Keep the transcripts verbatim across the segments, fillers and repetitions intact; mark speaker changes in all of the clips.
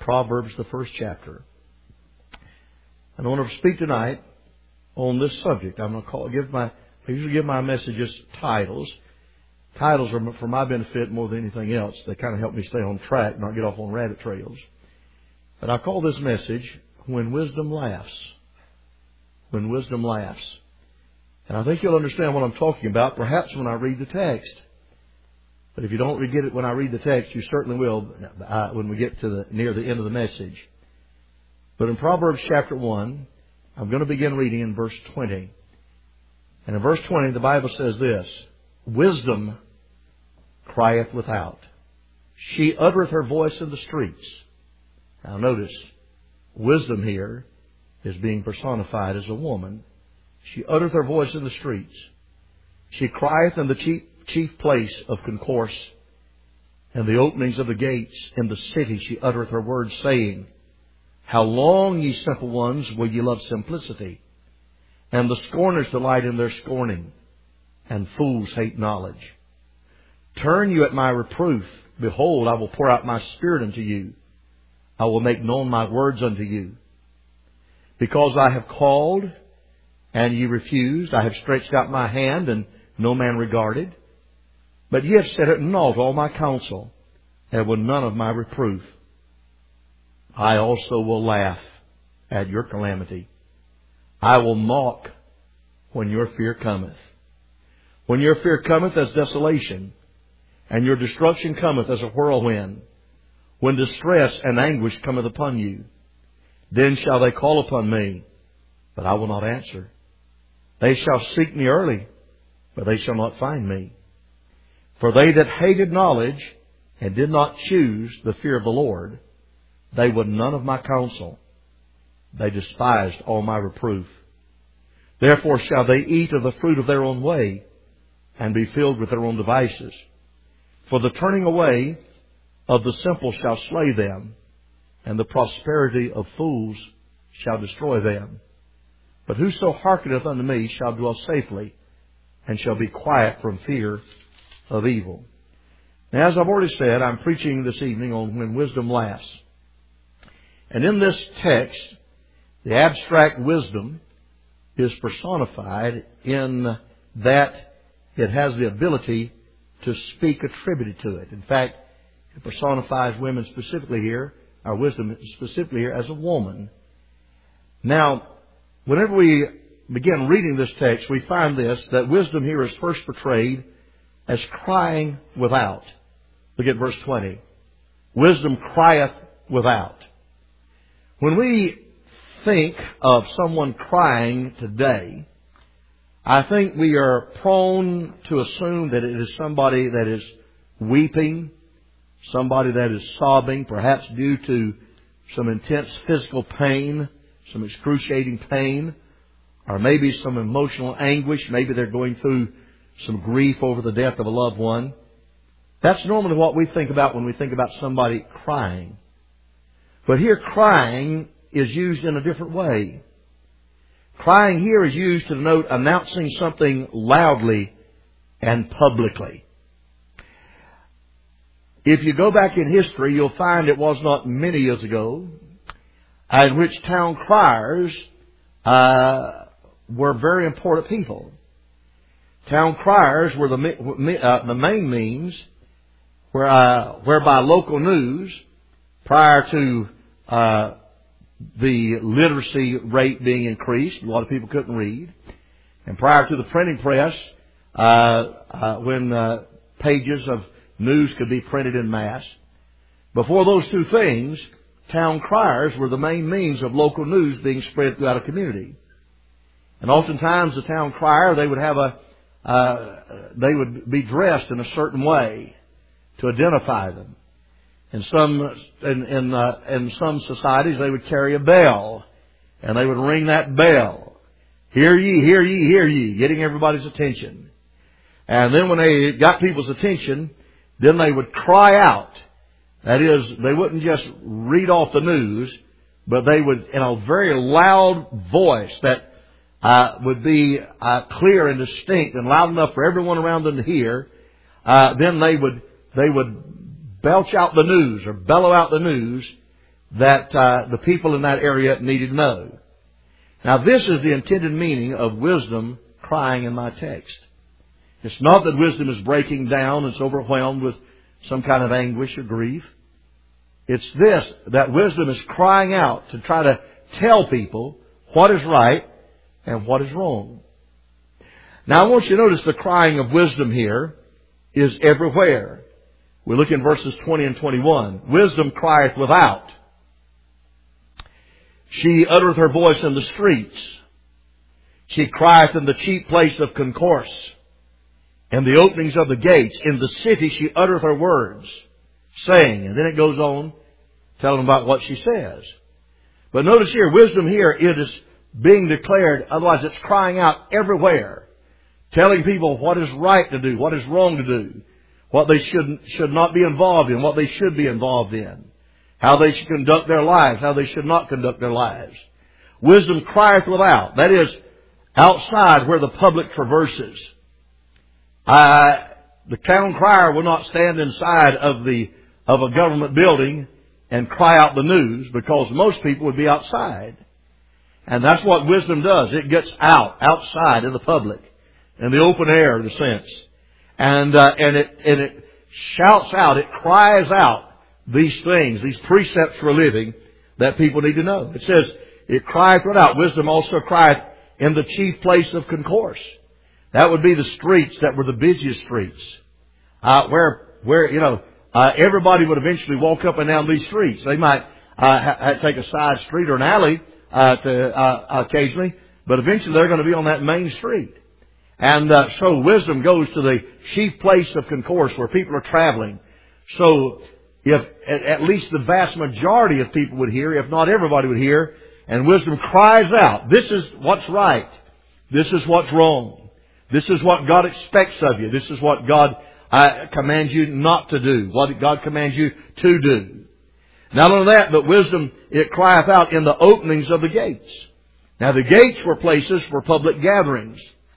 Speaker 1: Proverbs, the first chapter. And I want to speak tonight on this subject. I'm going to call, give my, I usually give my messages titles. Titles are for my benefit more than anything else. They kind of help me stay on track, not get off on rabbit trails. But I call this message, When Wisdom Laughs. When Wisdom Laughs. And I think you'll understand what I'm talking about, perhaps when I read the text. But if you don't get it when I read the text, you certainly will uh, when we get to the near the end of the message. But in Proverbs chapter one, I'm going to begin reading in verse twenty. And in verse twenty, the Bible says this, Wisdom crieth without. She uttereth her voice in the streets. Now notice, wisdom here is being personified as a woman. She uttereth her voice in the streets. She crieth in the chief, chief place of concourse, and the openings of the gates in the city she uttereth her words, saying, How long, ye simple ones, will ye love simplicity? And the scorners delight in their scorning, and fools hate knowledge. Turn you at my reproof. Behold, I will pour out my spirit unto you. I will make known my words unto you. Because I have called, and ye refused. I have stretched out my hand, and no man regarded. But ye have set at naught all my counsel, and with none of my reproof. I also will laugh at your calamity. I will mock when your fear cometh. When your fear cometh as desolation, and your destruction cometh as a whirlwind, when distress and anguish cometh upon you, then shall they call upon me, but I will not answer. They shall seek me early, but they shall not find me. For they that hated knowledge and did not choose the fear of the Lord, they would none of my counsel. They despised all my reproof. Therefore shall they eat of the fruit of their own way, and be filled with their own devices. For the turning away of the simple shall slay them, and the prosperity of fools shall destroy them. But whoso hearkeneth unto me shall dwell safely, and shall be quiet from fear of evil. Now, as I've already said, I'm preaching this evening on When Wisdom Laughs. And in this text, the abstract wisdom is personified in that it has the ability to speak attributed to it. In fact, it personifies women specifically here, our wisdom specifically here, as a woman. Now, whenever we begin reading this text, we find this, that wisdom here is first portrayed as crying without. Look at verse twenty. Wisdom crieth without. When we think of someone crying today, I think we are prone to assume that it is somebody that is weeping, somebody that is sobbing, perhaps due to some intense physical pain, some excruciating pain, or maybe some emotional anguish. Maybe they're going through some grief over the death of a loved one. That's normally what we think about when we think about somebody crying. But here, crying is used in a different way. Crying here is used to denote announcing something loudly and publicly. If you go back in history, you'll find it was not many years ago in which town criers uh, were very important people. Town criers were the, uh, the main means where, uh, whereby local news, prior to uh, the literacy rate being increased, a lot of people couldn't read, and prior to the printing press, uh, uh, when uh, pages of news could be printed in mass, before those two things, town criers were the main means of local news being spread throughout a community. And oftentimes the town crier, they would have a, uh, they would be dressed in a certain way to identify them. In some, in, in, uh, in some societies, they would carry a bell, and they would ring that bell. Hear ye, hear ye, hear ye, getting everybody's attention. And then when they got people's attention, then they would cry out. That is, they wouldn't just read off the news, but they would, in a very loud voice that uh, would be uh, clear and distinct and loud enough for everyone around them to hear, uh, then they would they would belch out the news or bellow out the news that uh, the people in that area needed to know. Now, this is the intended meaning of wisdom crying in my text. It's not that wisdom is breaking down and it's overwhelmed with some kind of anguish or grief. It's this, that wisdom is crying out to try to tell people what is right and what is wrong. Now, I want you to notice the crying of wisdom here is everywhere. We look in verses twenty and twenty-one. Wisdom crieth without. She uttereth her voice in the streets. She crieth in the chief place of concourse. In the openings of the gates. In the city she uttereth her words, saying. And then it goes on telling about what she says. But notice here, wisdom here, it is being declared. Otherwise, it's crying out everywhere. Telling people what is right to do, what is wrong to do. What they should, should not be involved in, what they should be involved in. How they should conduct their lives, how they should not conduct their lives. Wisdom crieth without. That is, outside where the public traverses. Uh, the town crier will not stand inside of the of a government building and cry out the news, because most people would be outside. And that's what wisdom does. It gets out, outside in the public, in the open air, in a sense. And, uh, and it, and it shouts out, it cries out these things, these precepts for a living that people need to know. It says, it crieth without. Wisdom also crieth in the chief place of concourse. That would be the streets that were the busiest streets. Uh, where, where, you know, uh, everybody would eventually walk up and down these streets. They might, uh, ha- take a side street or an alley, uh, to, uh, occasionally, but eventually they're going to be on that main street. And uh, so wisdom goes to the chief place of concourse where people are traveling. So if at, at least the vast majority of people would hear, if not everybody would hear, and wisdom cries out, this is what's right. This is what's wrong. This is what God expects of you. This is what God uh, commands you not to do. What God commands you to do. Not only that, but wisdom, it crieth out in the openings of the gates. Now the gates were places for public gatherings.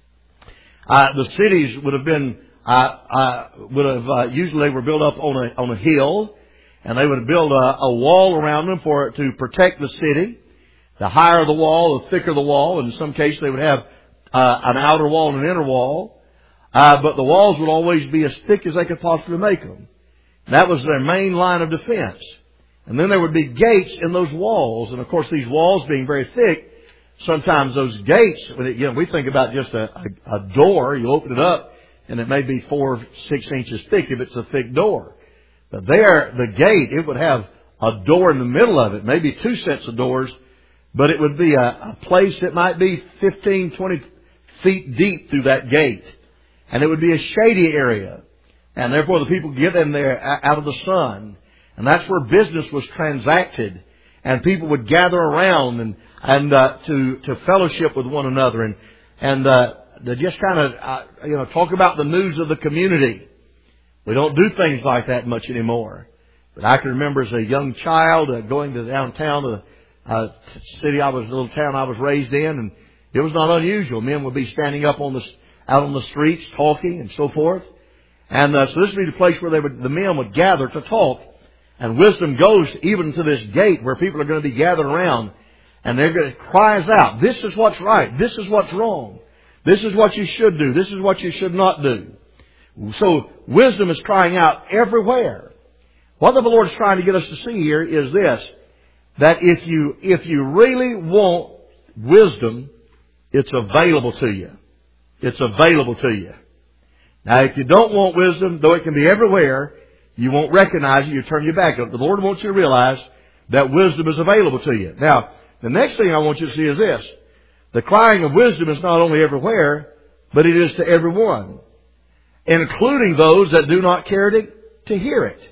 Speaker 1: Uh, the cities would have been, uh, uh, would have, uh, usually they were built up on a, on a hill, and they would build a, a wall around them for to protect the city. The higher the wall, the thicker the wall. In some cases they would have, uh, an outer wall and an inner wall. Uh, but the walls would always be as thick as they could possibly make them. That was their main line of defense. And then there would be gates in those walls. And of course these walls being very thick, sometimes those gates, when it, you know, we think about just a, a, a door, you open it up, and it may be four, six inches thick if it's a thick door. But there, the gate, it would have a door in the middle of it, maybe two sets of doors, but it would be a, a place that might be fifteen, twenty feet deep through that gate. And it would be a shady area. And therefore the people get in there out of the sun. And that's where business was transacted. And people would gather around and and uh, to to fellowship with one another, and and uh, to just kind of uh, you know talk about the news of the community. We don't do things like that much anymore. But I can remember as a young child uh, going to downtown to the uh, city I was, the little town I was raised in, and it was not unusual. Men would be standing up on the out on the streets talking and so forth, and uh, so this would be the place where they would the men would gather to talk. And wisdom goes even to this gate where people are going to be gathered around. And they're going to cries out, this is what's right. This is what's wrong. This is what you should do. This is what you should not do. So wisdom is crying out everywhere. What the Lord is trying to get us to see here is this, that if you, if you really want wisdom, it's available to you. It's available to you. Now, if you don't want wisdom, though it can be everywhere, you won't recognize it. You turn your back up. The Lord wants you to realize that wisdom is available to you. Now, the next thing I want you to see is this. The crying of wisdom is not only everywhere, but it is to everyone, including those that do not care to, to hear it.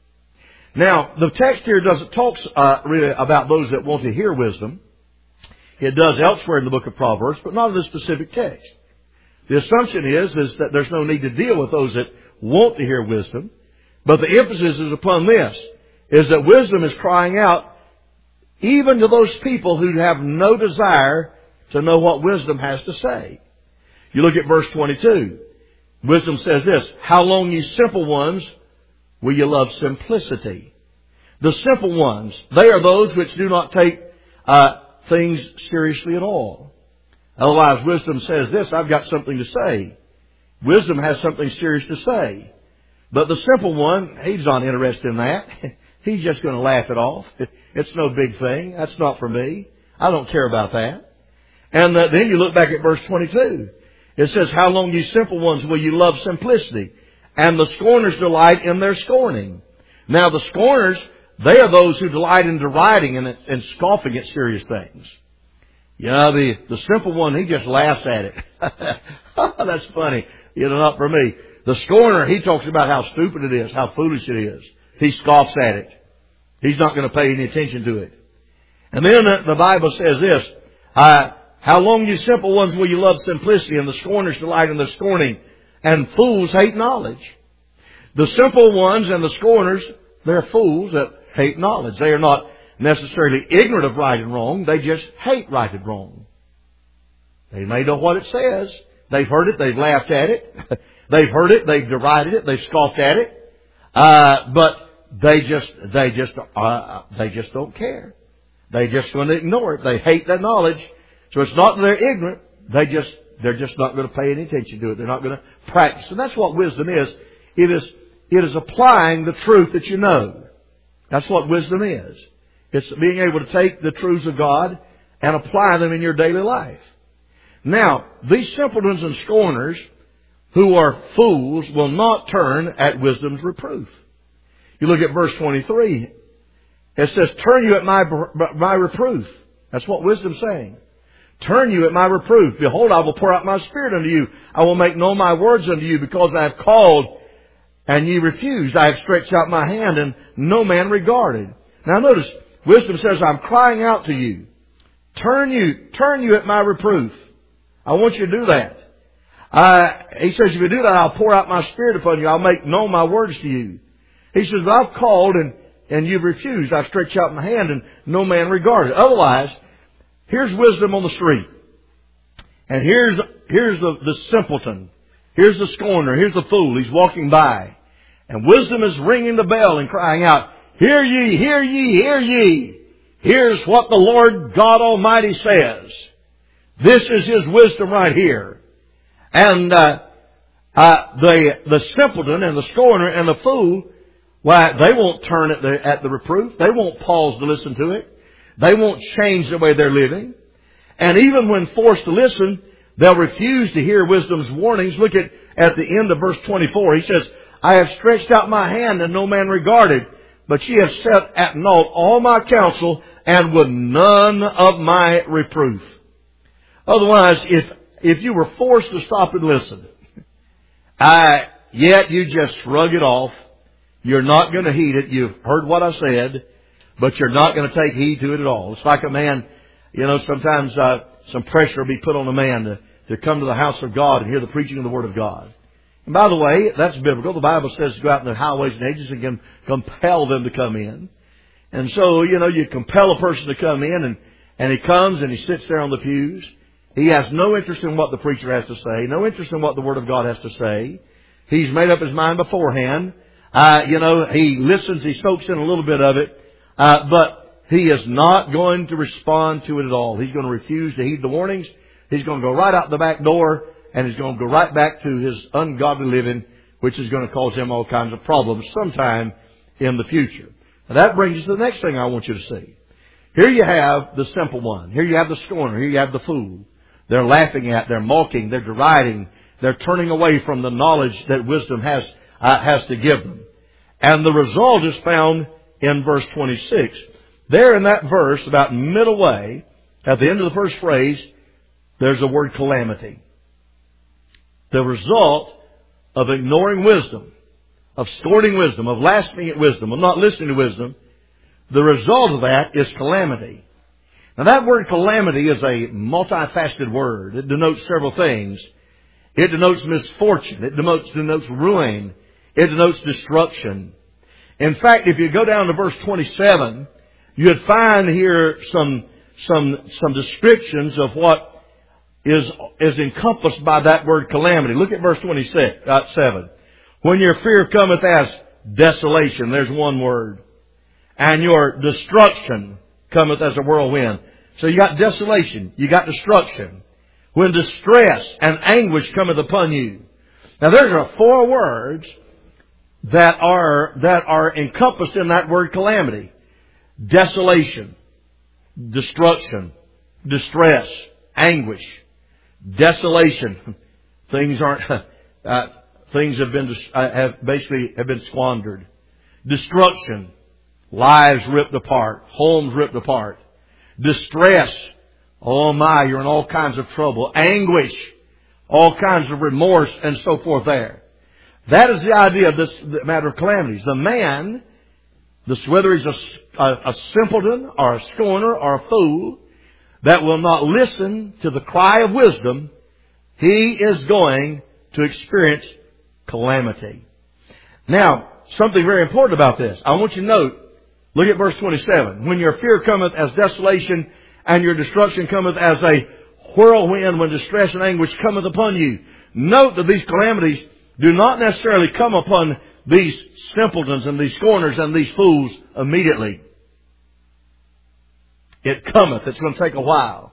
Speaker 1: Now, the text here doesn't talk uh, really about those that want to hear wisdom. It does elsewhere in the book of Proverbs, but not in this specific text. The assumption is, is that there's no need to deal with those that want to hear wisdom. But the emphasis is upon this, is that wisdom is crying out even to those people who have no desire to know what wisdom has to say. You look at verse twenty-two. Wisdom says this, how long, ye simple ones, will you love simplicity? The simple ones, they are those which do not take uh, things seriously at all. Otherwise, wisdom says this, I've got something to say. Wisdom has something serious to say. But the simple one, he's not interested in that. He's just going to laugh it off. It's no big thing. That's not for me. I don't care about that. And uh, then you look back at verse twenty-two. It says, how long, you simple ones, will you love simplicity? And the scorners delight in their scorning. Now the scorners, they are those who delight in deriding and, and scoffing at serious things. You know, the, the simple one, he just laughs at it. That's funny. You know, not for me. The scorner, he talks about how stupid it is, how foolish it is. He scoffs at it. He's not going to pay any attention to it. And then the Bible says this, uh, how long, you simple ones, will you love simplicity? And the scorners delight in the scorning. And fools hate knowledge. The simple ones and the scorners, they're fools that hate knowledge. They are not necessarily ignorant of right and wrong. They just hate right and wrong. They may know what it says. They've heard it. They've laughed at it. They've heard it. They've derided it. They've scoffed at it. Uh, but they just, they just, uh, they just don't care. They just want to ignore it. They hate that knowledge. So it's not that they're ignorant. They just, they're just not going to pay any attention to it. They're not going to practice. And that's what wisdom is. It is, it is applying the truth that you know. That's what wisdom is. It's being able to take the truths of God and apply them in your daily life. Now, these simpletons and scorners who are fools will not turn at wisdom's reproof. You look at verse twenty-three. It says, turn you at my, my reproof. That's what wisdom's saying. Turn you at my reproof. Behold, I will pour out my spirit unto you. I will make known my words unto you, because I have called and ye refused. I have stretched out my hand and no man regarded. Now notice, wisdom says, I'm crying out to you. Turn you, turn you at my reproof. I want you to do that. Uh, he says, if you do that, I'll pour out my spirit upon you. I'll make known my words to you. He says, but I've called and, and you've refused. I've stretched out my hand and no man regarded. Otherwise, here's wisdom on the street. And here's, here's the, the simpleton. Here's the scorner. Here's the fool. He's walking by. And wisdom is ringing the bell and crying out, hear ye, hear ye, hear ye. Here's what the Lord God Almighty says. This is His wisdom right here. And uh, uh, the the simpleton and the scorner and the fool, why, they won't turn at the, at the reproof. They won't pause to listen to it. They won't change the way they're living. And even when forced to listen, they'll refuse to hear wisdom's warnings. Look at, at the end of verse twenty-four. He says, I have stretched out my hand and no man regarded, but ye have set at naught all my counsel and would none of my reproof. Otherwise, if if you were forced to stop and listen, I, yet you just shrug it off. You're not going to heed it. You've heard what I said, but you're not going to take heed to it at all. It's like a man, you know, sometimes uh, some pressure will be put on a man to, to come to the house of God and hear the preaching of the Word of God. And by the way, that's biblical. The Bible says to go out in the highways and hedges and can compel them to come in. And so, you know, you compel a person to come in, and, and he comes and he sits there on the pews. He has no interest in what the preacher has to say, no interest in what the Word of God has to say. He's made up his mind beforehand. Uh, you know, he listens, he soaks in a little bit of it, uh, but he is not going to respond to it at all. He's going to refuse to heed the warnings. He's going to go right out the back door, and he's going to go right back to his ungodly living, which is going to cause him all kinds of problems sometime in the future. Now that brings us to the next thing I want you to see. Here you have the simple one. Here you have the scorner. Here you have the fool. They're laughing at, they're mocking, they're deriding, they're turning away from the knowledge that wisdom has uh, has to give them. And the result is found in verse twenty-six. There in that verse, about middle way, at the end of the first phrase, there's the word calamity. The result of ignoring wisdom, of scorning wisdom, of laughing at wisdom, of not listening to wisdom, the result of that is calamity. Now that word calamity is a multifaceted word. It denotes several things. It denotes misfortune. It denotes, denotes ruin. It denotes destruction. In fact, if you go down to verse twenty-seven, you'd find here some, some, some descriptions of what is, is encompassed by that word calamity. Look at verse twenty-seven. When your fear cometh as desolation, there's one word. and your destruction cometh as a whirlwind. So you got desolation, you got destruction. When distress and anguish cometh upon you. Now there's are four words that are, that are encompassed in that word calamity. Desolation, destruction, distress, anguish, desolation. Things aren't, uh, things have been, uh, have basically have been squandered. Destruction, lives ripped apart, homes ripped apart. Distress, oh my, you're in all kinds of trouble. Anguish, all kinds of remorse and so forth there. That is the idea of this matter of calamities. The man, this, whether he's a, a, a simpleton or a scorner or a fool, that will not listen to the cry of wisdom, he is going to experience calamity. Now, something very important about this. I want you to note, look at verse twenty-seven. When your fear cometh as desolation, and your destruction cometh as a whirlwind, when distress and anguish cometh upon you. Note that these calamities do not necessarily come upon these simpletons and these scorners and these fools immediately. It cometh. It's going to take a while.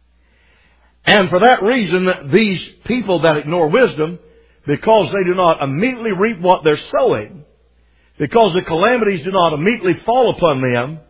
Speaker 1: And for that reason, these people that ignore wisdom, because they do not immediately reap what they're sowing, because the calamities do not immediately fall upon them,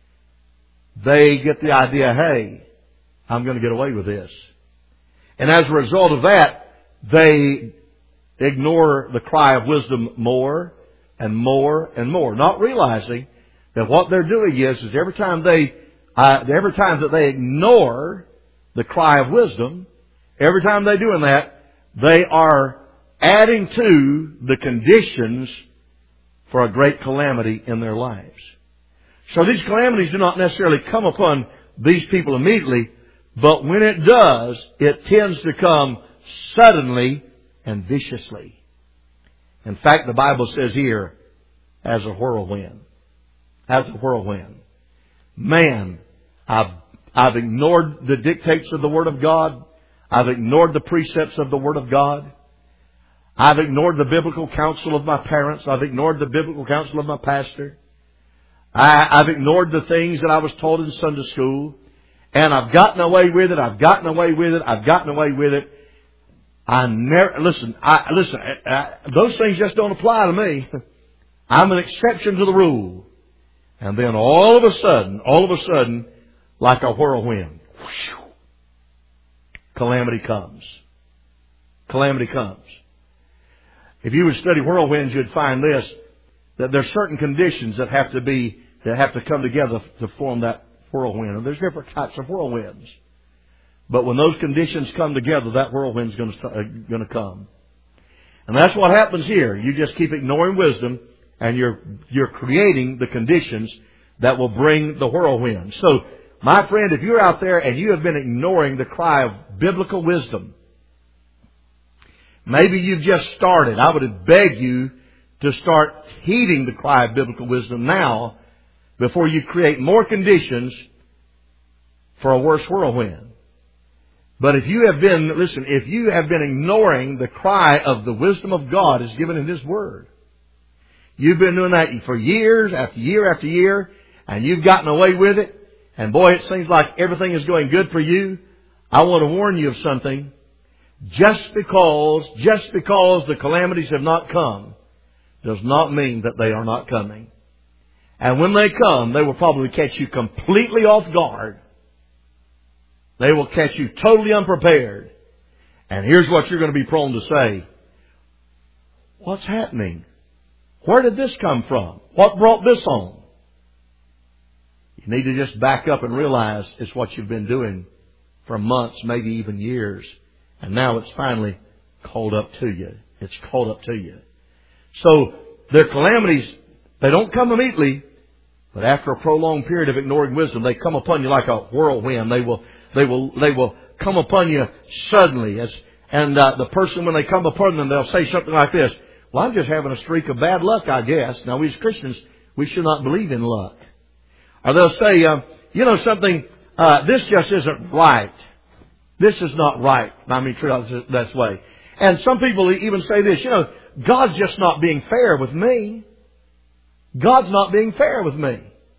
Speaker 1: they get the idea, hey, I'm going to get away with this. And as a result of that, they ignore the cry of wisdom more and more and more, not realizing that what they're doing is, is every time they, uh, every time that they ignore the cry of wisdom, every time they're doing that, they are adding to the conditions for a great calamity in their lives. So these calamities do not necessarily come upon these people immediately, but when it does, it tends to come suddenly and viciously. In fact, the Bible says here, as a whirlwind. As a whirlwind. Man, I've, I've ignored the dictates of the Word of God. I've ignored the precepts of the Word of God. I've ignored the biblical counsel of my parents. I've ignored the biblical counsel of my pastor. I, I've ignored the things that I was taught in Sunday school. And I've gotten away with it. I've gotten away with it. I've gotten away with it. I never, listen, I, listen, I, I, those things just don't apply to me. I'm an exception to the rule. And then all of a sudden, all of a sudden, like a whirlwind, whew, calamity comes. Calamity comes. If you would study whirlwinds, you'd find this, that there's certain conditions that have to be, that have to come together to form that whirlwind. And there's different types of whirlwinds. But when those conditions come together, that whirlwind's going to, uh, going to come. And that's what happens here. You just keep ignoring wisdom, and you're, you're creating the conditions that will bring the whirlwind. So, my friend, if you're out there and you have been ignoring the cry of biblical wisdom, maybe you've just started. I would beg you to start heeding the cry of biblical wisdom now before you create more conditions for a worse whirlwind. But if you have been, listen, if you have been ignoring the cry of the wisdom of God as given in His Word, you've been doing that for years after year after year, and you've gotten away with it, and boy, it seems like everything is going good for you. I want to warn you of something. Just because, just because the calamities have not come does not mean that they are not coming. And when they come, they will probably catch you completely off guard. They will catch you totally unprepared. And here's what you're going to be prone to say. What's happening? Where did this come from? What brought this on? You need to just back up and realize it's what you've been doing for months, maybe even years. And now it's finally called up to you. It's called up to you. So their calamities, they don't come immediately, but after a prolonged period of ignoring wisdom, they come upon you like a whirlwind. They will, they will, they will come upon you suddenly. As, and uh, the person, when they come upon them, they'll say something like this. Well, I'm just having a streak of bad luck, I guess. Now, we as Christians, we should not believe in luck. Or they'll say, uh, you know something, uh, this just isn't right. This is not right. I mean, true, that's way. And some people even say this, you know, God's just not being fair with me. God's not being fair with me.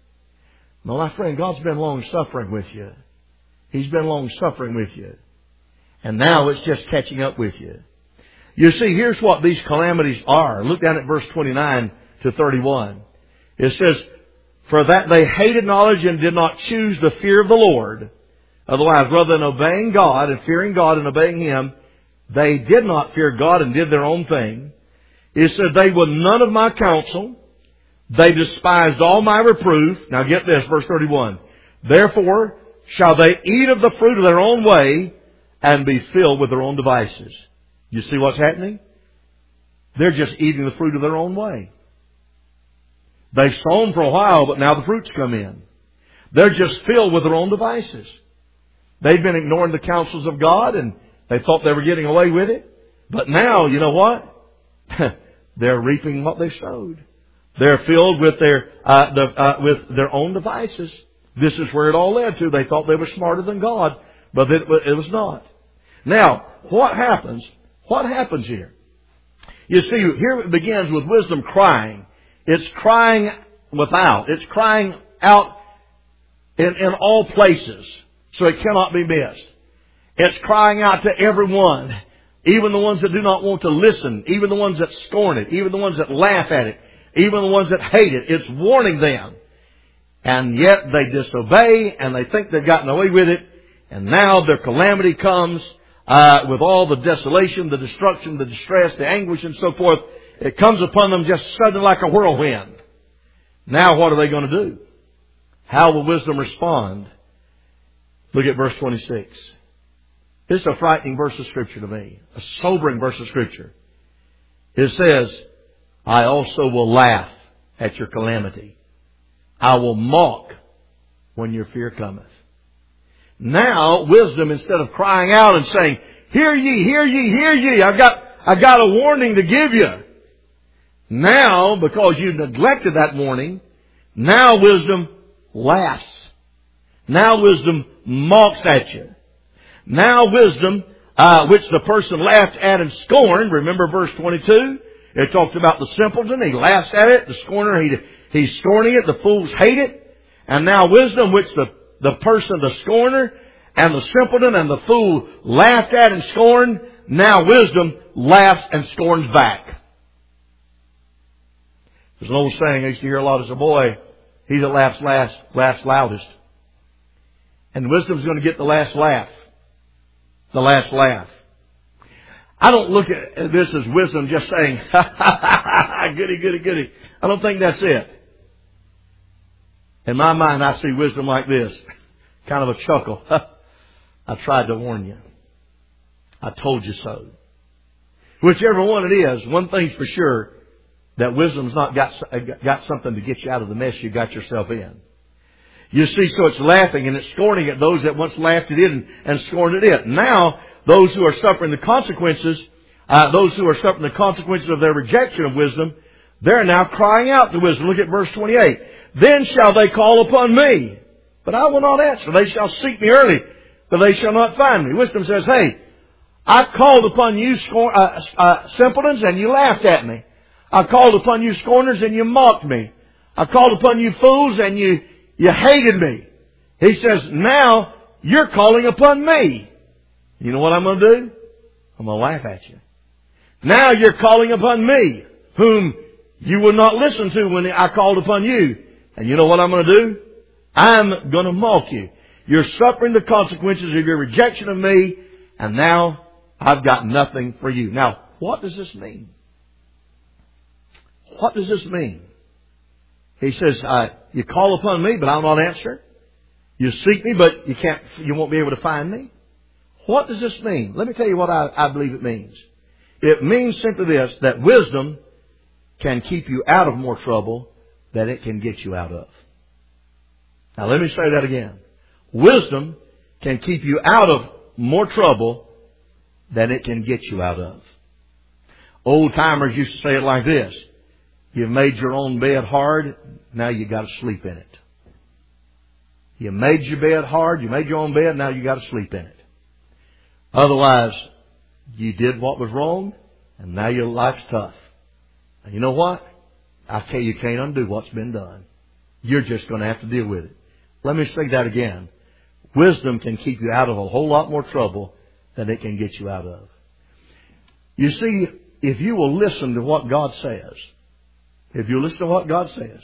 Speaker 1: No, my friend, God's been long-suffering with you. He's been long-suffering with you. And now it's just catching up with you. You see, here's what these calamities are. Look down at verse twenty-nine to thirty-one. It says, for that they hated knowledge and did not choose the fear of the Lord. Otherwise, rather than obeying God and fearing God and obeying Him, they did not fear God and did their own thing. It said, they would none of my counsel. They despised all my reproof. Now get this, verse thirty-one. Therefore shall they eat of the fruit of their own way and be filled with their own devices. You see what's happening? They're just eating the fruit of their own way. They've sown for a while, but now the fruits come in. They're just filled with their own devices. They've been ignoring the counsels of God and they thought they were getting away with it. But now, you know what? They're reaping what they sowed. They're filled with their uh, the, uh, with their own devices. This is where it all led to. They thought they were smarter than God, but it, it was not. Now, what happens? What happens here? You see, here it begins with wisdom crying. It's crying without. It's crying out in, in all places, so it cannot be missed. It's crying out to everyone, even the ones that do not want to listen, even the ones that scorn it, even the ones that laugh at it, even the ones that hate it. It's warning them. And yet they disobey and they think they've gotten away with it. And now their calamity comes uh, with all the desolation, the destruction, the distress, the anguish and so forth. It comes upon them just suddenly like a whirlwind. Now what are they going to do? How will wisdom respond? Look at verse twenty-six. This is a frightening verse of Scripture to me. A sobering verse of Scripture. It says, I also will laugh at your calamity. I will mock when your fear cometh. Now, wisdom, instead of crying out and saying, hear ye, hear ye, hear ye, I've got, I've got a warning to give you. Now, because you neglected that warning, now wisdom laughs. Now wisdom mocks at you. Now wisdom, uh, which the person laughed at and scorned, remember verse twenty-two? It talked about the simpleton. He laughs at it. The scorner, he, he's scorning it. The fools hate it. And now wisdom, which the, the person, the scorner, and the simpleton and the fool laughed at and scorned, now wisdom laughs and scorns back. There's an old saying I used to hear a lot as a boy. He that laughs last, laughs loudest. And wisdom's going to get the last laugh. The last laugh. I don't look at this as wisdom just saying, ha ha ha ha, goody, goody, goody. I don't think that's it. In my mind, I see wisdom like this. Kind of a chuckle. I tried to warn you. I told you so. Whichever one it is, one thing's for sure, that wisdom's not got, got something to get you out of the mess you got yourself in. You see, so it's laughing and it's scorning at those that once laughed at it and, and scorned at it. Now, those who are suffering the consequences, uh, those who are suffering the consequences of their rejection of wisdom, they're now crying out to wisdom. Look at verse twenty-eight. Then shall they call upon me, but I will not answer. They shall seek me early, but they shall not find me. Wisdom says, hey, I called upon you scorn, uh, uh, simpletons and you laughed at me. I called upon you scorners and you mocked me. I called upon you fools and you You hated me. He says, now you're calling upon me. You know what I'm going to do? I'm going to laugh at you. Now you're calling upon me, whom you would not listen to when I called upon you. And you know what I'm going to do? I'm going to mock you. You're suffering the consequences of your rejection of me, and now I've got nothing for you. Now, what does this mean? What does this mean? He says, uh, you call upon me, but I'll not answer. You seek me, but you can't, you won't be able to find me. What does this mean? Let me tell you what I, I believe it means. It means simply this, that wisdom can keep you out of more trouble than it can get you out of. Now let me say that again. Wisdom can keep you out of more trouble than it can get you out of. Old timers used to say it like this. You've made your own bed hard, now you got to sleep in it. You made your bed hard, you made your own bed, now you got to sleep in it. Otherwise, you did what was wrong, and now your life's tough. And you know what? I tell you, you can't undo what's been done. You're just going to have to deal with it. Let me say that again. Wisdom can keep you out of a whole lot more trouble than it can get you out of. You see, if you will listen to what God says, if you listen to what God says,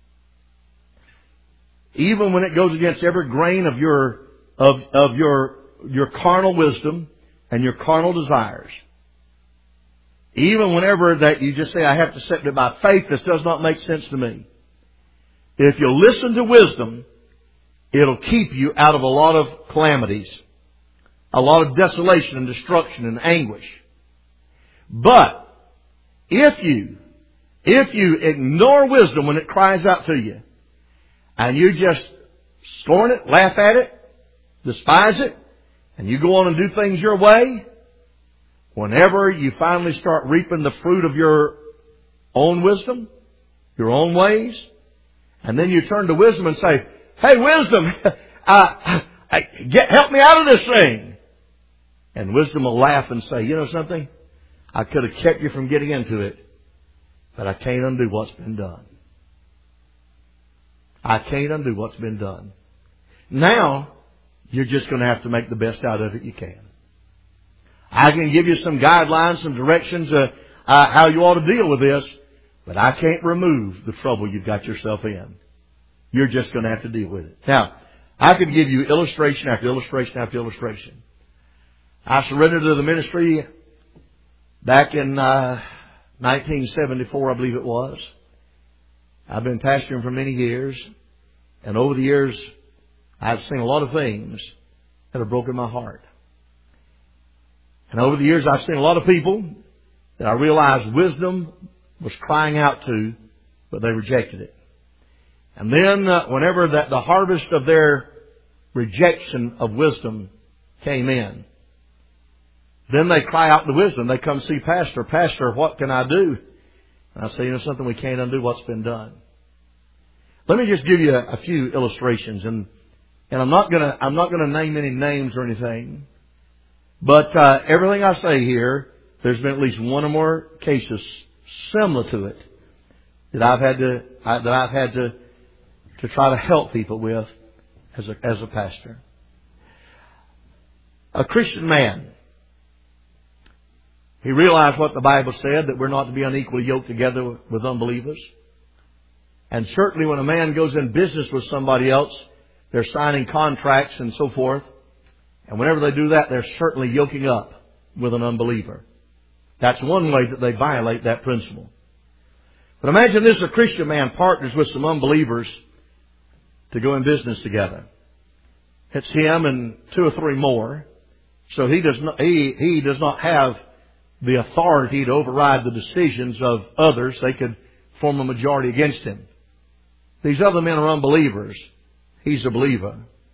Speaker 1: even when it goes against every grain of your of of your your carnal wisdom and your carnal desires, even whenever that you just say, I have to set it by faith, this does not make sense to me. If you listen to wisdom, it'll keep you out of a lot of calamities, a lot of desolation and destruction and anguish. But if you, if you ignore wisdom when it cries out to you, and you just scorn it, laugh at it, despise it, and you go on and do things your way, whenever you finally start reaping the fruit of your own wisdom, your own ways, and then you turn to wisdom and say, hey, wisdom, uh, get, help me out of this thing. And wisdom will laugh and say, you know something? I could have kept you from getting into it, but I can't undo what's been done. I can't undo what's been done. Now, you're just going to have to make the best out of it you can. I can give you some guidelines, some directions, uh, uh, how you ought to deal with this, but I can't remove the trouble you've got yourself in. You're just going to have to deal with it. Now, I could give you illustration after illustration after illustration. I surrendered to the ministry back in uh, nineteen seventy-four, I believe it was. I've been pastoring for many years, and over the years, I've seen a lot of things that have broken my heart. And over the years, I've seen a lot of people that I realized wisdom was crying out to, but they rejected it. And then, uh, whenever that the harvest of their rejection of wisdom came in, then they cry out to wisdom. They come see Pastor. Pastor, what can I do? And I say, you know something, we can't undo what's been done. Let me just give you a, a few illustrations, and and I'm not gonna I'm not gonna name any names or anything, but uh, everything I say here, there's been at least one or more cases similar to it that I've had to I, that I've had to to try to help people with as a as a pastor. A Christian man. He realized what the Bible said, that we're not to be unequally yoked together with unbelievers. And certainly when a man goes in business with somebody else, they're signing contracts and so forth. And whenever they do that, they're certainly yoking up with an unbeliever. That's one way that they violate that principle. But imagine this, a Christian man partners with some unbelievers to go in business together. It's him and two or three more. So he does not, he, he does not have the authority to override the decisions of others. They could form a majority against him. These other men are unbelievers. He's a believer.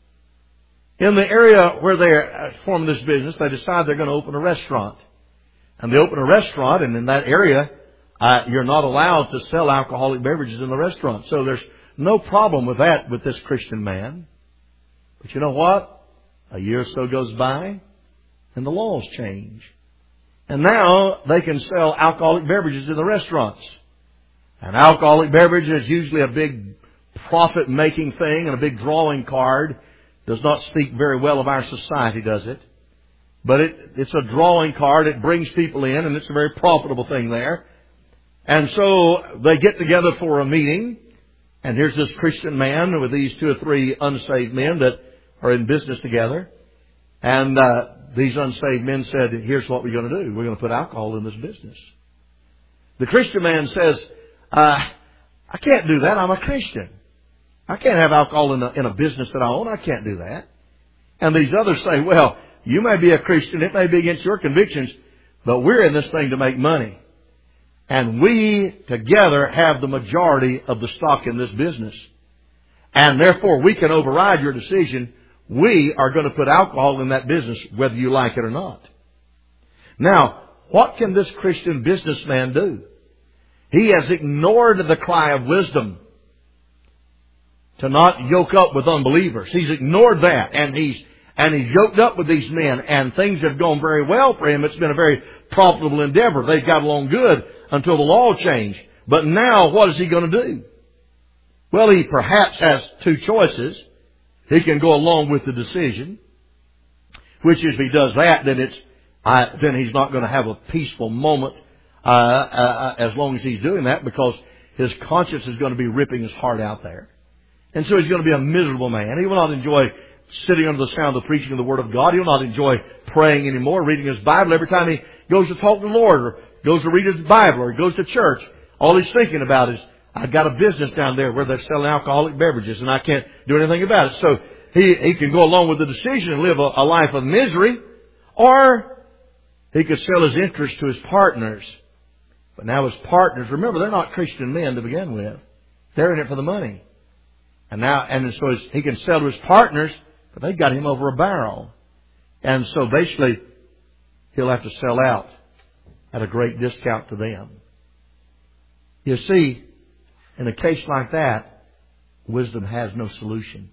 Speaker 1: In the area where they're forming this business, they decide they're going to open a restaurant. And they open a restaurant, and in that area, uh, you're not allowed to sell alcoholic beverages in the restaurant. So there's no problem with that with this Christian man. But you know what? A year or so goes by, and the laws change. And now they can sell alcoholic beverages in the restaurants. An alcoholic beverage is usually a big profit-making thing and a big drawing card. Does not speak very well of our society, does it? But it, it's a drawing card. It brings people in, and it's a very profitable thing there. And so they get together for a meeting. And here's this Christian man with these two or three unsaved men that are in business together. And uh, these unsaved men said, here's what we're going to do. We're going to put alcohol in this business. The Christian man says, uh, I can't do that. I'm a Christian. I can't have alcohol in a, in a business that I own. I can't do that. And these others say, well, you may be a Christian. It may be against your convictions, but we're in this thing to make money. And we together have the majority of the stock in this business. And therefore we can override your decision. We are going to put alcohol in that business whether you like it or not. Now, what can this Christian businessman do? He has ignored the cry of wisdom to not yoke up with unbelievers. He's ignored that, and he's and he's yoked up with these men, and things have gone very well for him. It's been a very profitable endeavor. They've got along good until the law changed. But now, what is he going to do? Well, he perhaps has two choices. He can go along with the decision, which is if he does that, then it's I, then he's not going to have a peaceful moment uh, uh, as long as he's doing that, because his conscience is going to be ripping his heart out there. And so he's going to be a miserable man. He will not enjoy sitting under the sound of the preaching of the Word of God. He will not enjoy praying anymore, reading his Bible. Every time he goes to talk to the Lord, or goes to read his Bible, or goes to church, all he's thinking about is, I've got a business down there where they're selling alcoholic beverages and I can't do anything about it. So he, he can go along with the decision and live a, a life of misery, or he could sell his interest to his partners. But now his partners, remember, they're not Christian men to begin with. They're in it for the money. And now, and so he can sell to his partners, but they've got him over a barrel. And so basically, he'll have to sell out at a great discount to them. You see, in a case like that, wisdom has no solution.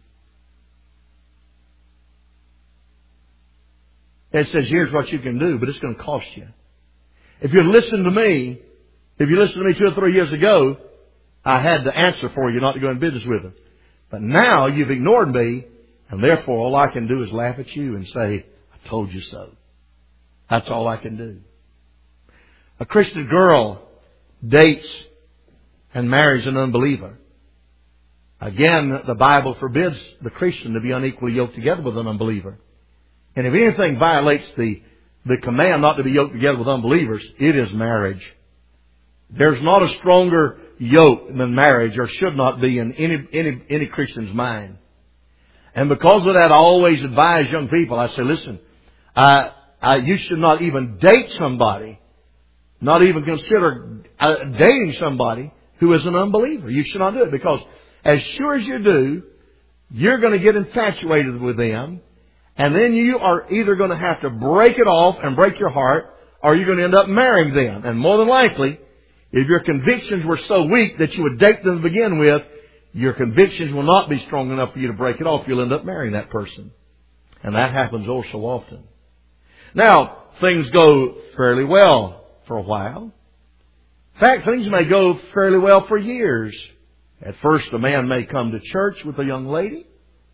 Speaker 1: It says, here's what you can do, but it's going to cost you. If you listen to me, if you listened to me two or three years ago, I had the answer for you not to go in business with them. But now you've ignored me, and therefore all I can do is laugh at you and say, I told you so. That's all I can do. A Christian girl dates and marries an unbeliever. Again, the Bible forbids the Christian to be unequally yoked together with an unbeliever. And if anything violates the, the command not to be yoked together with unbelievers, it is marriage. There's not a stronger yoke than marriage, or should not be in any, any, any Christian's mind. And because of that, I always advise young people, I say, listen, uh, uh, you should not even date somebody, not even consider uh, dating somebody who is an unbeliever. You should not do it, because as sure as you do, you're going to get infatuated with them, and then you are either going to have to break it off and break your heart, or you're going to end up marrying them. And more than likely, if your convictions were so weak that you would date them to begin with, your convictions will not be strong enough for you to break it off. You'll end up marrying that person. And that happens oh so often. Now, things go fairly well for a while. In fact, things may go fairly well for years. At first, the man may come to church with a young lady.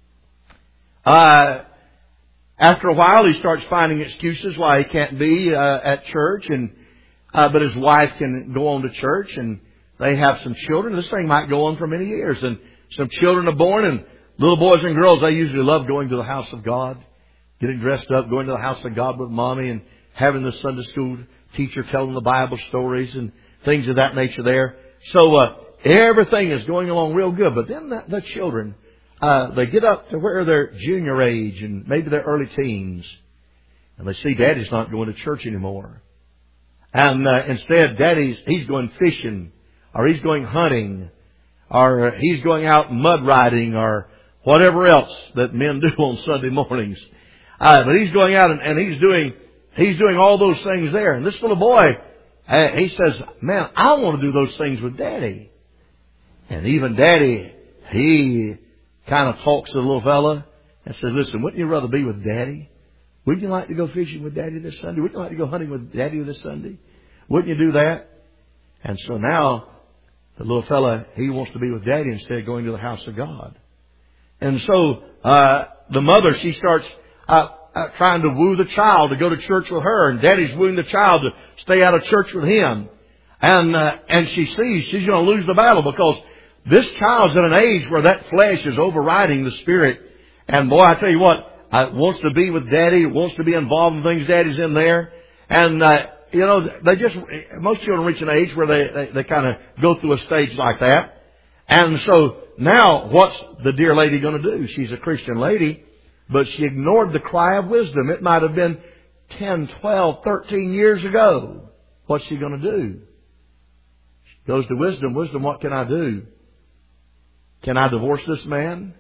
Speaker 1: Uh, after a while, he starts finding excuses why he can't be uh, at church, and uh, but his wife can go on to church, and they have some children. This thing might go on for many years, and some children are born, and little boys and girls, they usually love going to the house of God, getting dressed up, going to the house of God with mommy, and having the Sunday school teacher tell them the Bible stories and things of that nature there. So uh, everything is going along real good. But then the, the children, uh, they get up to where they're junior age and maybe they're early teens, and they see Daddy's not going to church anymore. And uh, instead, Daddy's, he's going fishing, or he's going hunting, or he's going out mud riding, or whatever else that men do on Sunday mornings. Uh, but he's going out and, and he's doing he's doing all those things there. And this little boy, uh, he says, man, I want to do those things with Daddy. And even Daddy, he kind of talks to the little fella and says, listen, wouldn't you rather be with Daddy? Wouldn't you like to go fishing with Daddy this Sunday? Wouldn't you like to go hunting with Daddy this Sunday? Wouldn't you do that? And so now the little fella, he wants to be with Daddy instead of going to the house of God. And so uh, the mother, she starts uh, uh, trying to woo the child to go to church with her. And Daddy's wooing the child to stay out of church with him. And uh, and she sees she's going to lose the battle, because this child's at an age where that flesh is overriding the spirit. And boy, I tell you what, uh, wants to be with Daddy, wants to be involved in things Daddy's in there. And, uh, you know, they just, most children reach an age where they, they, they kind of go through a stage like that. And so now what's the dear lady going to do? She's a Christian lady, but she ignored the cry of wisdom. It might have been ten, twelve, thirteen years ago. What's she going to do? She goes to wisdom. Wisdom, what can I do? Can I divorce this man?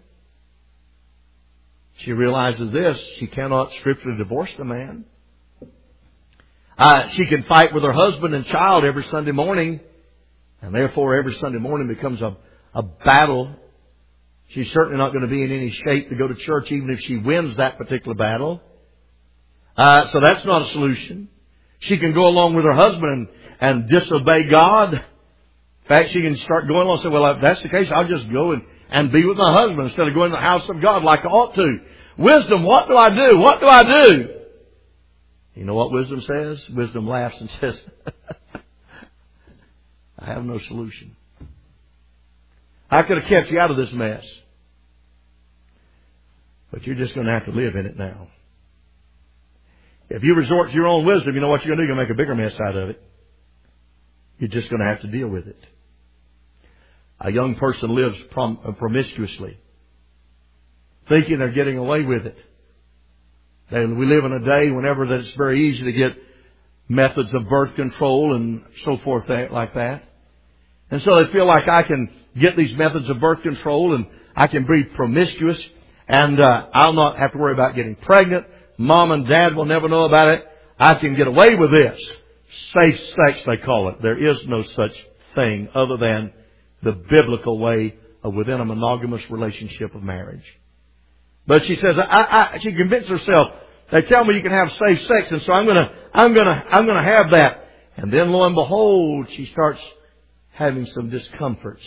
Speaker 1: She realizes this. She cannot scripturally divorce the man. Uh, she can fight with her husband and child every Sunday morning, and therefore every Sunday morning becomes a, a battle. She's certainly not going to be in any shape to go to church, even if she wins that particular battle. Uh, so that's not a solution. She can go along with her husband and, and disobey God. In fact, she can start going along and say, well, if that's the case, I'll just go and, and be with my husband instead of going to the house of God like I ought to. Wisdom, what do I do? What do I do? You know what wisdom says? Wisdom laughs and says, I have no solution. I could have kept you out of this mess. But you're just going to have to live in it now. If you resort to your own wisdom, you know what you're going to do? You're going to make a bigger mess out of it. You're just going to have to deal with it. A young person lives prom- promiscuously, thinking they're getting away with it. And we live in a day whenever that it's very easy to get methods of birth control and so forth like that. And so they feel like I can get these methods of birth control and I can be promiscuous and uh, I'll not have to worry about getting pregnant. Mom and Dad will never know about it. I can get away with this. Safe sex, they call it. There is no such thing other than the biblical way of within a monogamous relationship of marriage. But she says, I, I, she convinced herself, they tell me you can have safe sex, and so I'm gonna, I'm gonna, I'm gonna have that. And then lo and behold, she starts having some discomforts.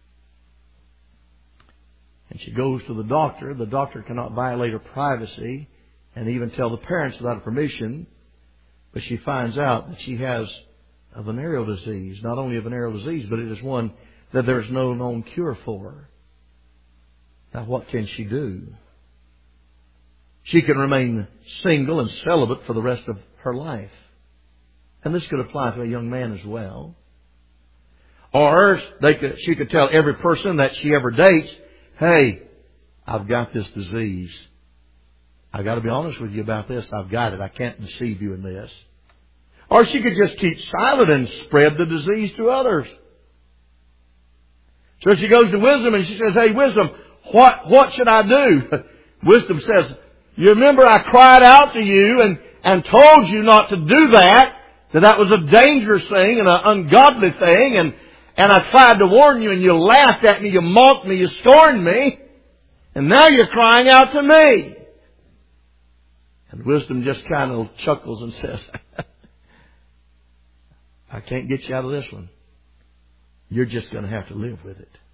Speaker 1: And she goes to the doctor. The doctor cannot violate her privacy and even tell the parents without permission. But she finds out that she has a venereal disease. Not only a venereal disease, but it is one that there is no known cure for. Now what can she do? She can remain single and celibate for the rest of her life. And this could apply to a young man as well. Or they could, she could tell every person that she ever dates, hey, I've got this disease. I've got to be honest with you about this. I've got it. I can't deceive you in this. Or she could just keep silent and spread the disease to others. So she goes to wisdom and she says, hey, wisdom, what, what should I do? Wisdom says, you remember I cried out to you and, and told you not to do that, that that was a dangerous thing and an ungodly thing, and, and I tried to warn you and you laughed at me, you mocked me, you scorned me, and now you're crying out to me. And wisdom just kind of chuckles and says, I can't get you out of this one. You're just going to have to live with it.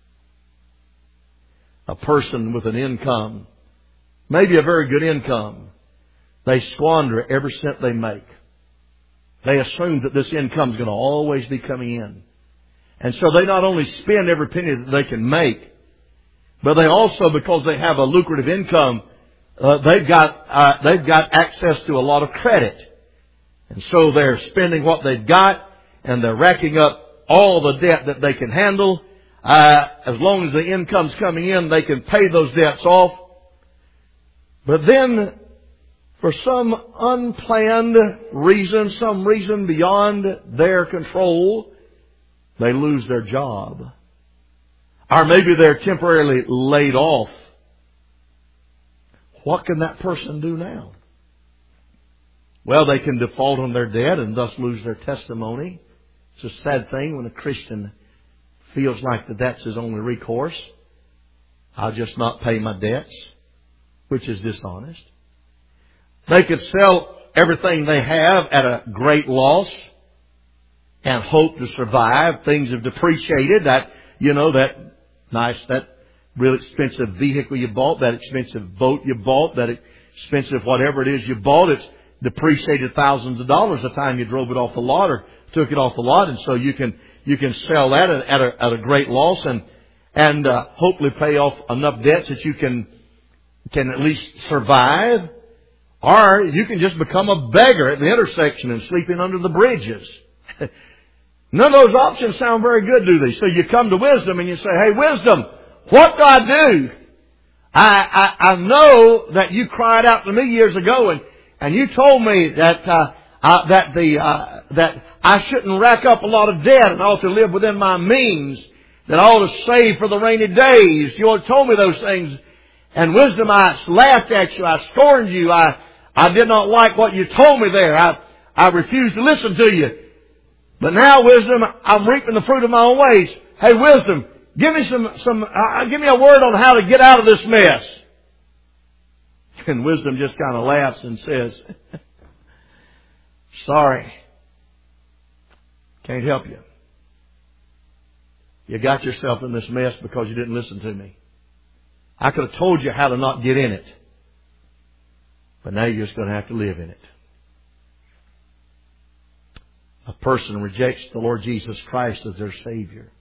Speaker 1: A person with an income, maybe a very good income, they squander every cent they make. They assume that this income is going to always be coming in. And so they not only spend every penny that they can make, but they also, because they have a lucrative income, uh, they've got uh, they've got access to a lot of credit. And so they're spending what they've got, and they're racking up all the debt that they can handle. Uh, as long as the income's coming in, they can pay those debts off. But then, for some unplanned reason, some reason beyond their control, they lose their job. Or maybe they're temporarily laid off. What can that person do now? Well, they can default on their debt and thus lose their testimony. It's a sad thing when a Christian feels like that that's his only recourse. I'll just not pay my debts, which is dishonest. They could sell everything they have at a great loss and hope to survive. Things have depreciated. That, you know, that nice, that real expensive vehicle you bought, that expensive boat you bought, that expensive whatever it is you bought, it's depreciated thousands of dollars the time you drove it off the lot or took it off the lot. And so you can, you can sell that at, at, a, at a great loss and, and, uh, hopefully pay off enough debts that you can, can at least survive. Or you can just become a beggar at the intersection and sleeping under the bridges. None of those options sound very good, do they? So you come to wisdom and you say, hey, wisdom, what do I do? I, I, I know that you cried out to me years ago and, and you told me that, uh, uh that the, uh, that I shouldn't rack up a lot of debt and I ought to live within my means, that I ought to save for the rainy days. You ought to told me those things. And wisdom, I laughed at you. I scorned you. I, I did not like what you told me there. I, I refused to listen to you. But now, wisdom, I'm reaping the fruit of my own ways. Hey, wisdom, give me some, some, uh, give me a word on how to get out of this mess. And wisdom just kind of laughs and says, sorry, can't help you. You got yourself in this mess because you didn't listen to me. I could have told you how to not get in it. But now you're just going to have to live in it. A person rejects the Lord Jesus Christ as their Savior.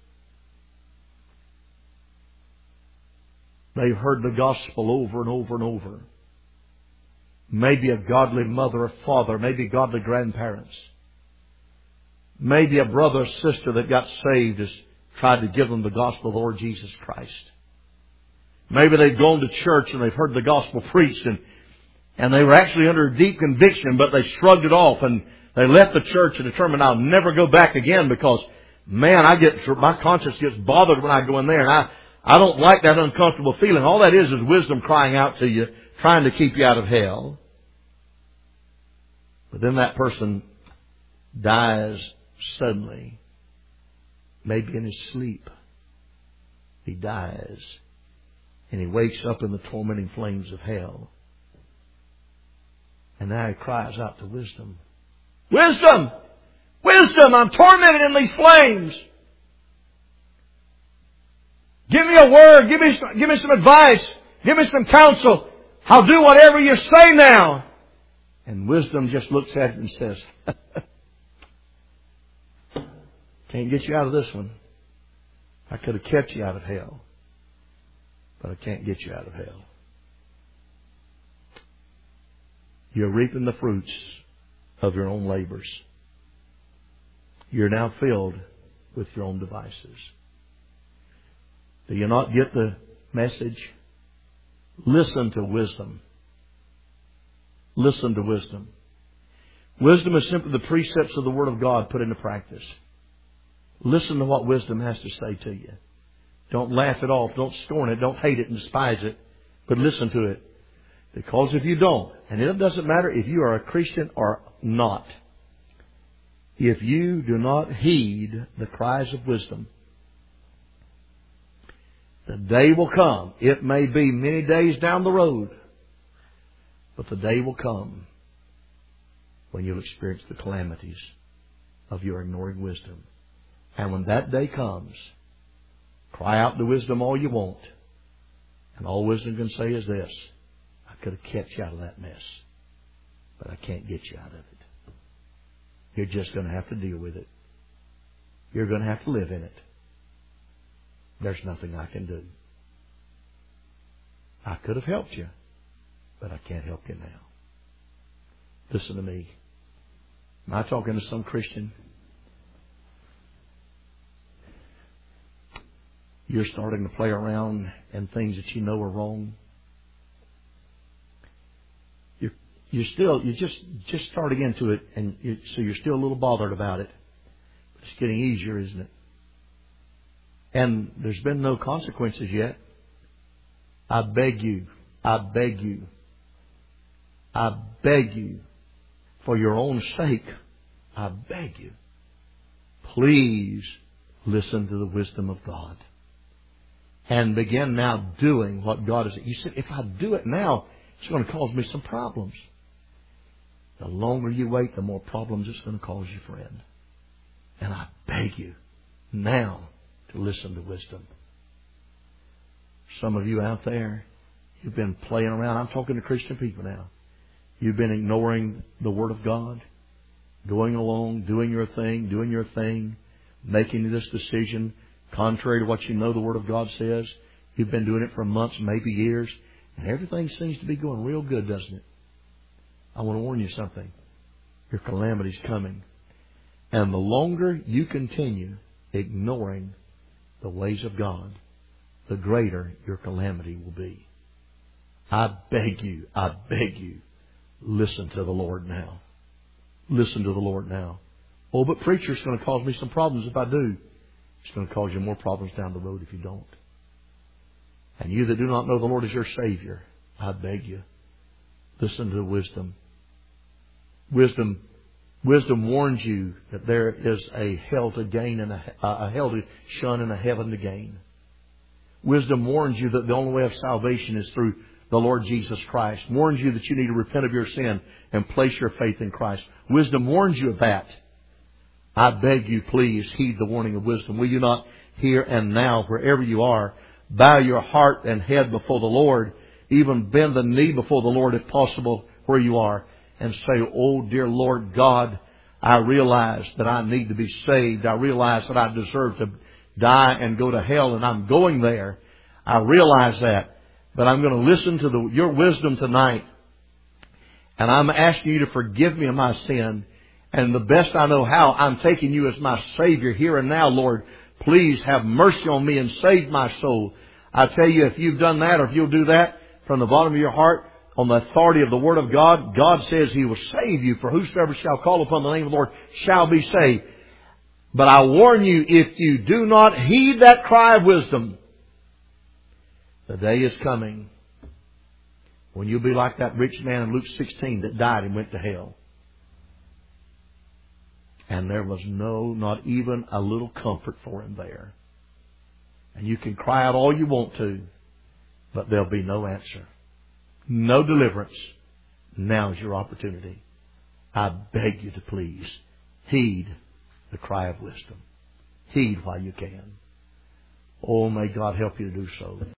Speaker 1: They've heard the gospel over and over and over. Maybe a godly mother or father, maybe godly grandparents. Maybe a brother or sister that got saved has tried to give them the gospel of the Lord Jesus Christ. Maybe they've gone to church and they've heard the gospel preached and, and they were actually under deep conviction, but they shrugged it off and they left the church and determined I'll never go back again because, man, I get, my conscience gets bothered when I go in there and I, I don't like that uncomfortable feeling. All that is is wisdom crying out to you, trying to keep you out of hell. But then that person dies suddenly. Maybe in his sleep. He dies. And he wakes up in the tormenting flames of hell. And now he cries out to wisdom. Wisdom! Wisdom! I'm tormented in these flames. Give me a word. Give me some, give me some advice. Give me some counsel. I'll do whatever you say now. And wisdom just looks at it and says, can't get you out of this one. I could have kept you out of hell. But I can't get you out of hell. You're reaping the fruits of your own labors. You're now filled with your own devices. Do you not get the message? Listen to wisdom. Listen to wisdom. Wisdom is simply the precepts of the Word of God put into practice. Listen to what wisdom has to say to you. Don't laugh it off. Don't scorn it. Don't hate it and despise it. But listen to it. Because if you don't, and it doesn't matter if you are a Christian or not, if you do not heed the cries of wisdom, the day will come. It may be many days down the road, but the day will come when you'll experience the calamities of your ignoring wisdom. And when that day comes, cry out to wisdom all you want. And all wisdom can say is this: I could have kept you out of that mess, but I can't get you out of it. You're just going to have to deal with it. You're going to have to live in it. There's nothing I can do. I could have helped you, but I can't help you now. Listen to me. Am I talking to some Christian? You're starting to play around in things that you know are wrong. You're, you're still, you're just, just starting into it, and you, so you're still a little bothered about it. It's getting easier, isn't it? And there's been no consequences yet. I beg you, I beg you, I beg you, for your own sake, I beg you, please listen to the wisdom of God. And begin now doing what God has. You said, if I do it now, it's going to cause me some problems. The longer you wait, the more problems it's going to cause you, friend. And I beg you now to listen to wisdom. Some of you out there, you've been playing around. I'm talking to Christian people now. You've been ignoring the Word of God, going along, doing your thing, doing your thing, making this decision contrary to what you know the Word of God says. You've been doing it for months, maybe years, and everything seems to be going real good, doesn't it? I want to warn you something. Your calamity's coming. And the longer you continue ignoring the ways of God, the greater your calamity will be. I beg you, I beg you, listen to the Lord now. Listen to the Lord now. Oh, but preacher, it's going to cause me some problems if I do. It's going to cause you more problems down the road if you don't. And you that do not know the Lord as your Savior, I beg you, listen to wisdom. Wisdom, wisdom warns you that there is a hell to gain and a, a hell to shun and a heaven to gain. Wisdom warns you that the only way of salvation is through the Lord Jesus Christ. Warns you that you need to repent of your sin and place your faith in Christ. Wisdom warns you of that. I beg you, please heed the warning of wisdom. Will you not here and now, wherever you are, bow your heart and head before the Lord, even bend the knee before the Lord if possible where you are, and say, oh dear Lord God, I realize that I need to be saved. I realize that I deserve to die and go to hell, and I'm going there. I realize that. But I'm going to listen to the, your wisdom tonight. And I'm asking you to forgive me of my sin. And the best I know how, I'm taking you as my Savior here and now, Lord. Please have mercy on me and save my soul. I tell you, if you've done that, or if you'll do that from the bottom of your heart, on the authority of the Word of God, God says He will save you. For whosoever shall call upon the name of the Lord shall be saved. But I warn you, if you do not heed that cry of wisdom, the day is coming when you'll be like that rich man in Luke sixteen that died and went to hell. And there was no, not even a little comfort for him there. And you can cry out all you want to, but there'll be no answer. No deliverance. Now's your opportunity. I beg you to please heed the cry of wisdom. Heed while you can. Oh, may God help you to do so.